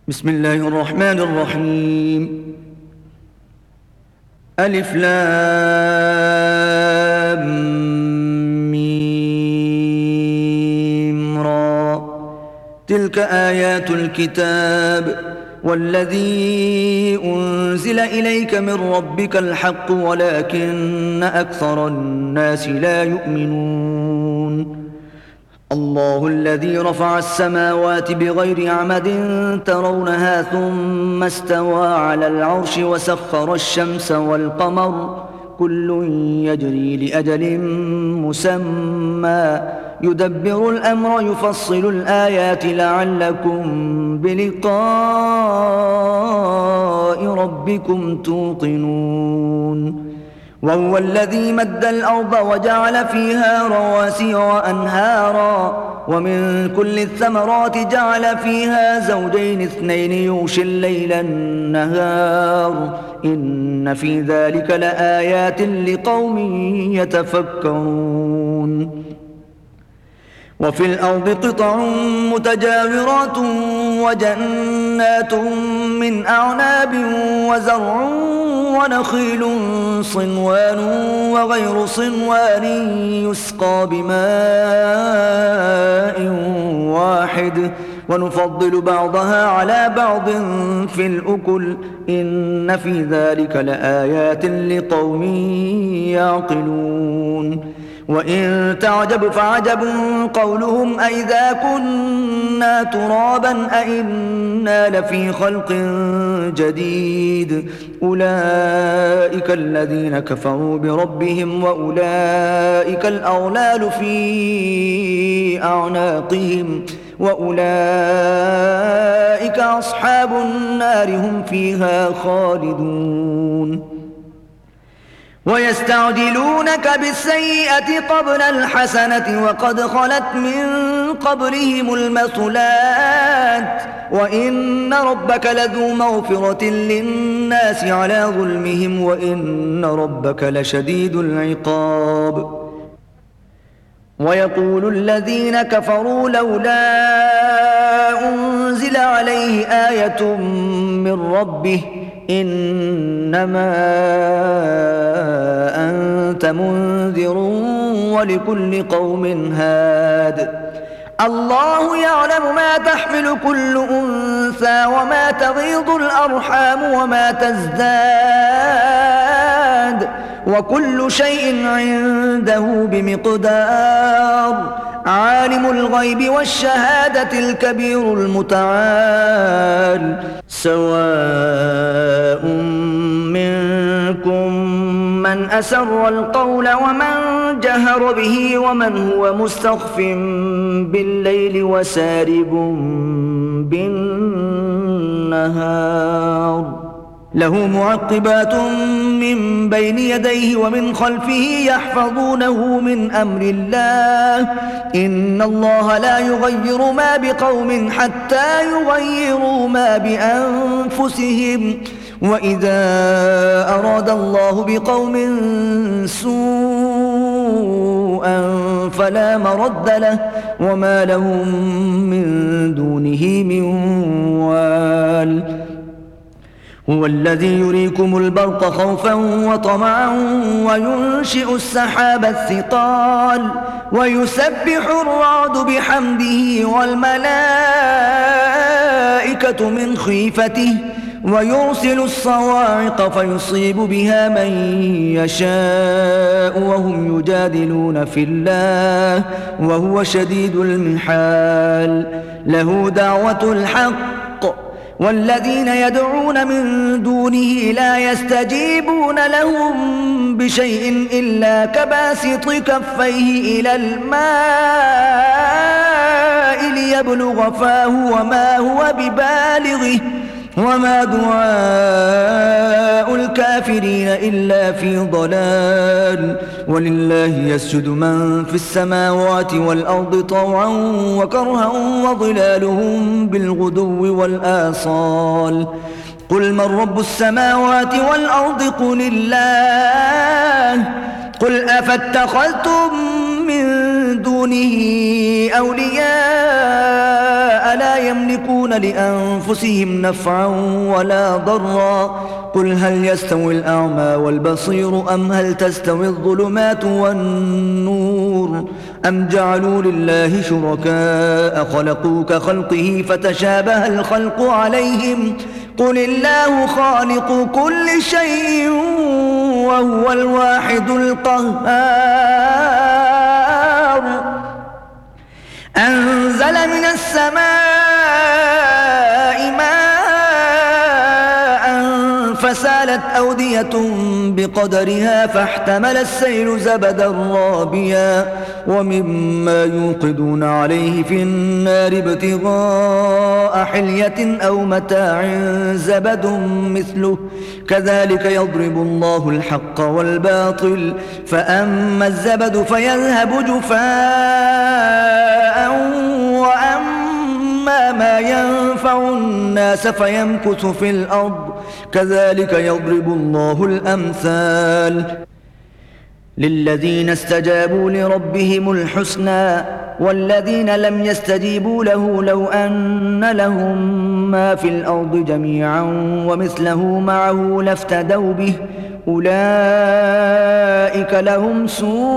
بسم الله الرحمن الرحيم. ألف لام ميم را، تلك آيات الكتاب والذي أنزل إليك من ربك الحق ولكن أكثر الناس لا يؤمنون. الله الذي رفع السماوات بغير عمد ترونها ثم استوى على العرش وسخر الشمس والقمر كل يجري لأجل مسمى يدبر الأمر يفصل الآيات لعلكم بلقاء ربكم توقنون. وهو الذي مد الأرض وجعل فيها رواسي وأنهارا ومن كل الثمرات جعل فيها زوجين اثنين يغشي الليل النهار إن في ذلك لآيات لقوم يتفكرون. وفي الأرض قطع متجاورات وجنات من أعناب وزرع ونخيل صنوان وغير صنوان يسقى بماء واحد ونفضل بعضها على بعض في الأكل إن في ذلك لآيات لقوم يعقلون. وإن تعجب فعجب قولهم أئذا كنا ترابا أئنا لفي خلق جديد أولئك الذين كفروا بربهم وأولئك الأغلال في أعناقهم وأولئك أصحاب النار هم فيها خالدون. ويستعجلونك بالسيئة قبل الحسنة وقد خلت من قبلهم المثلات وإن ربك لذو مغفرة للناس على ظلمهم وإن ربك لشديد العقاب. ويقول الذين كفروا لولا أنزل عليه آية من ربه إنما أنت منذر ولكل قوم هاد الله يعلم ما تحمل كل أنثى وما تغيض الأرحام وما تزداد وكل شيء عنده بمقدار عالم الغيب والشهادة الكبير المتعال سواء منكم من أسر القول ومن جهر به ومن هو مستخف بالليل وسارب بالنهار له معقبات من بين يديه ومن خلفه يحفظونه من أمر الله إن الله لا يغير ما بقوم حتى يغيروا ما بأنفسهم وإذا أراد الله بقوم سوءا فلا مرد له وما لهم من دونه من وال هو الذي يريكم البرق خوفا وطمعا وينشئ السحاب الثقال ويسبح الرعد بحمده والملائكة من خيفته ويرسل الصواعق فيصيب بها من يشاء وهم يجادلون في الله وهو شديد المحال له دعوة الحق والذين يدعون من دونه لا يستجيبون لهم بشيء إلا كباسط كفيه إلى الماء ليبلغ فاه وما هو ببالغه وما دعاء الكافرين إلا في ضلال ولله يسجد من في السماوات والأرض طوعا وكرها وظلالهم بالغدو والآصال قل من رب السماوات والأرض قل الله قل أفاتخذتم من دونه أولياء لا لا يملكون لأنفسهم نفعا ولا ضرا. قل هل يستوي الأعمى والبصير أم هل تستوي الظلمات والنور أم جعلوا لله شركاء خلقوا كخلقه فتشابه الخلق عليهم قل الله خالق كل شيء وهو الواحد القهار. أنزل من السماء ماء فسالت أودية بقدرها فاحتمل السيل زبدا رابيا ومما يوقدون عليه في النار ابتغاء حلية أو متاع زبد مثله كذلك يضرب الله الحق والباطل فأما الزبد فيذهب جفاء وأما ما ينفع الناس فيمكث في الأرض كذلك يضرب الله الأمثال. للذين استجابوا لربهم الحسنى والذين لم يستجيبوا له لو أن لهم ما في الأرض جميعا ومثله معه لافتدوا به أولئك لهم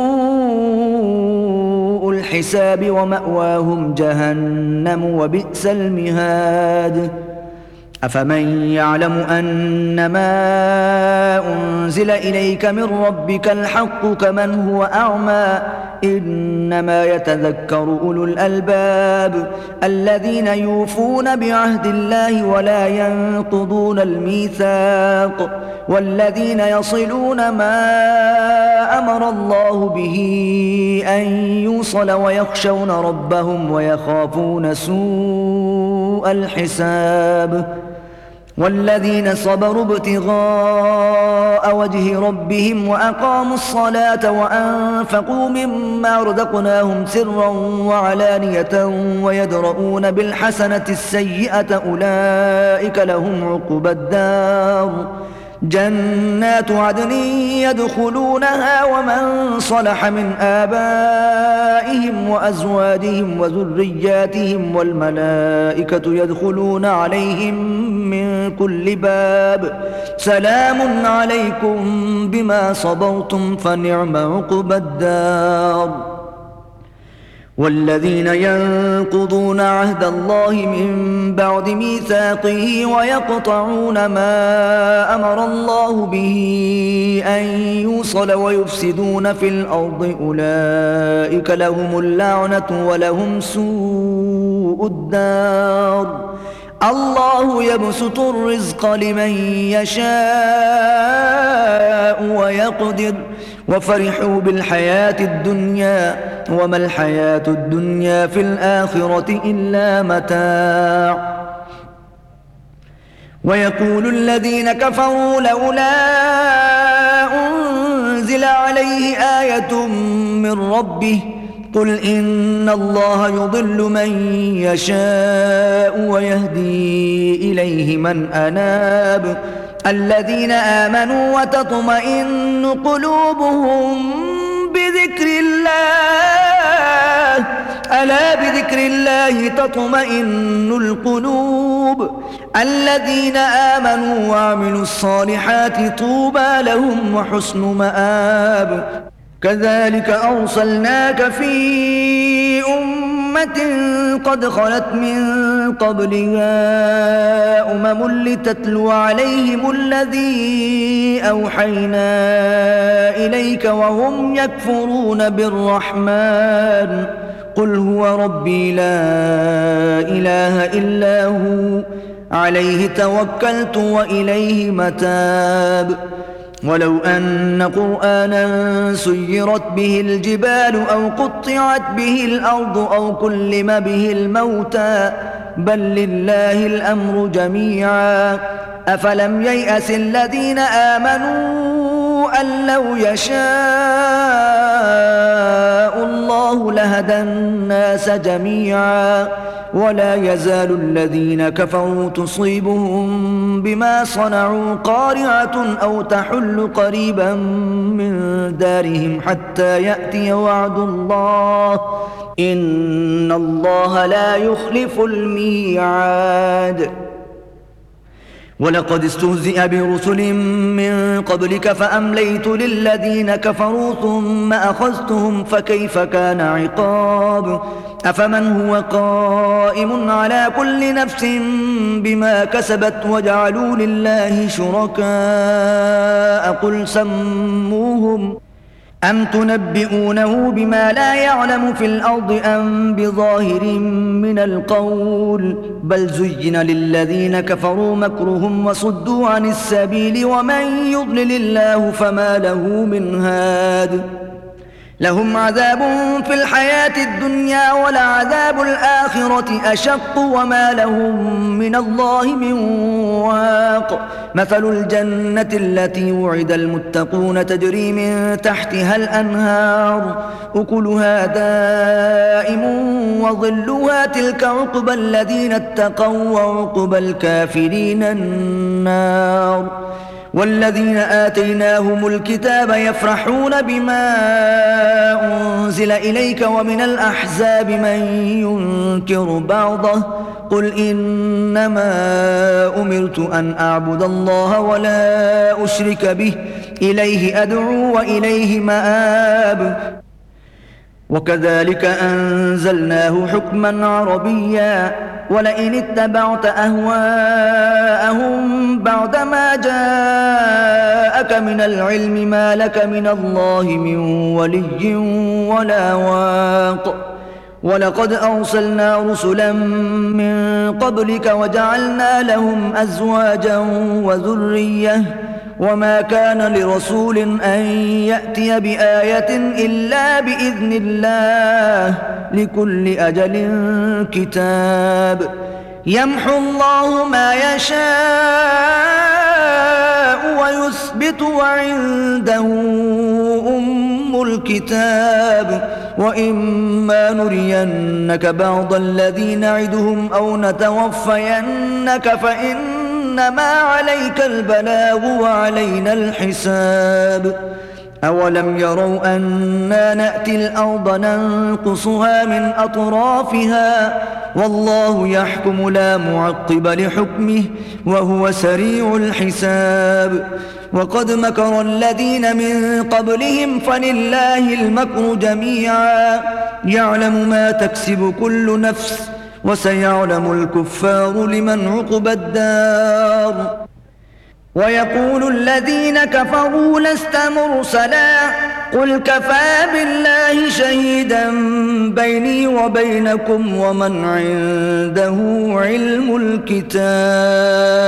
سوء الحساب ومأواهم جهنم وبئس المهاد. أفمن يعلم أنما أنزل إليك من ربك الحق كمن هو أعمى إنما يتذكر أولو الألباب الذين يوفون بعهد الله ولا ينقضون الميثاق والذين يصلون ما أمر الله به أن يوصل ويخشون ربهم ويخافون سوء الحساب. والذين صبروا ابتغاء وجه ربهم وأقاموا الصلاة وأنفقوا مما رزقناهم سرا وعلانية ويدرؤون بالحسنة السيئة أولئك لهم عقبى الدار جنات عدن يدخلونها ومن صلح من آبائهم وأزواجهم وذرياتهم والملائكة يدخلون عليهم من كل باب سلام عليكم بما صبرتم فنعم عقبى الدار. والذين ينقضون عهد الله من بعد ميثاقه ويقطعون ما أمر الله به أن يوصل ويفسدون في الأرض أولئك لهم اللعنة ولهم سوء الدار. الله يبسط الرزق لمن يشاء ويقدر وفرحوا بالحياة الدنيا وما الحياة الدنيا في الآخرة إلا متاع. ويقول الذين كفروا لولا أنزل عليه آية من ربه قل إن الله يضل من يشاء ويهدي إليه من أناب الذين آمنوا وتطمئن قلوبهم بذكر الله ألا بذكر الله تطمئن القلوب الذين آمنوا وعملوا الصالحات طوبى لهم وحسن مآب. كذلك أرسلناك في أمة قد خلت من قبلها لتتلو عليهم الذي أوحينا إليك وهم يكفرون بالرحمن قل هو ربي لا إله إلا هو عليه توكلت وإليه متاب. ولو أن قرآنا سيرت به الجبال أو قطعت به الأرض أو كلم به الموتى بل لله الأمر جميعا أفلم ييأس الذين آمنوا أن لو يشاء الله الله لهدى الناس جميعا ولا يزال الذين كفروا تصيبهم بما صنعوا قارعة أو تحل قريبا من دارهم حتى يأتي وعد الله إن الله لا يخلف الميعاد. ولقد استهزئ برسل من قبلك فأمليت للذين كفروا ثم أخذتهم فكيف كان عقاب. أفمن هو قائم على كل نفس بما كسبت وجعلوا لله شركاء قل سموهم أم تنبئونه بما لا يعلم في الأرض أم بظاهر من القول بل زين للذين كفروا مكرهم وصدوا عن السبيل ومن يضلل الله فما له من هاد. لهم عذاب في الحياة الدنيا ولعذاب الآخرة أشق وما لهم من الله من واق. مثل الجنة التي وعد المتقون تجري من تحتها الأنهار أكلها دائم وظلها تلك عقبى الذين اتقوا وعقبى الكافرين النار. والذين آتيناهم الكتاب يفرحون بما أنزل إليك ومن الأحزاب من ينكر بعضه قل إنما أمرت أن أعبد الله ولا أشرك به إليه أدعو وإليه مآب. وكذلك أنزلناه حكما عربيا ولئن اتبعت أهواءهم بعدما جاءك من العلم ما لك من الله من ولي ولا واق. ولقد أرسلنا رسلا من قبلك وجعلنا لهم أزواجا وذرية وما كان لرسول أن يأتي بآية إلا بإذن الله لكل أجل كتاب. يمحو الله ما يشاء ويثبت وعنده أم الكتاب. وإما نرينك بعض الذي نعدهم أو نتوفينك فإنما عليك البلاغ وعلينا الحساب. أولم يروا أنا نأتي الأرض ننقصها من أطرافها والله يحكم لا معقب لحكمه وهو سريع الحساب. وقد مكر الذين من قبلهم فلله المكر جميعا يعلم ما تكسب كل نفس وسيعلم الكفار لمن عقبى الدار. ويقول الذين كفروا لست مرسلا قل كفى بالله شهيدا بيني وبينكم ومن عنده علم الكتاب.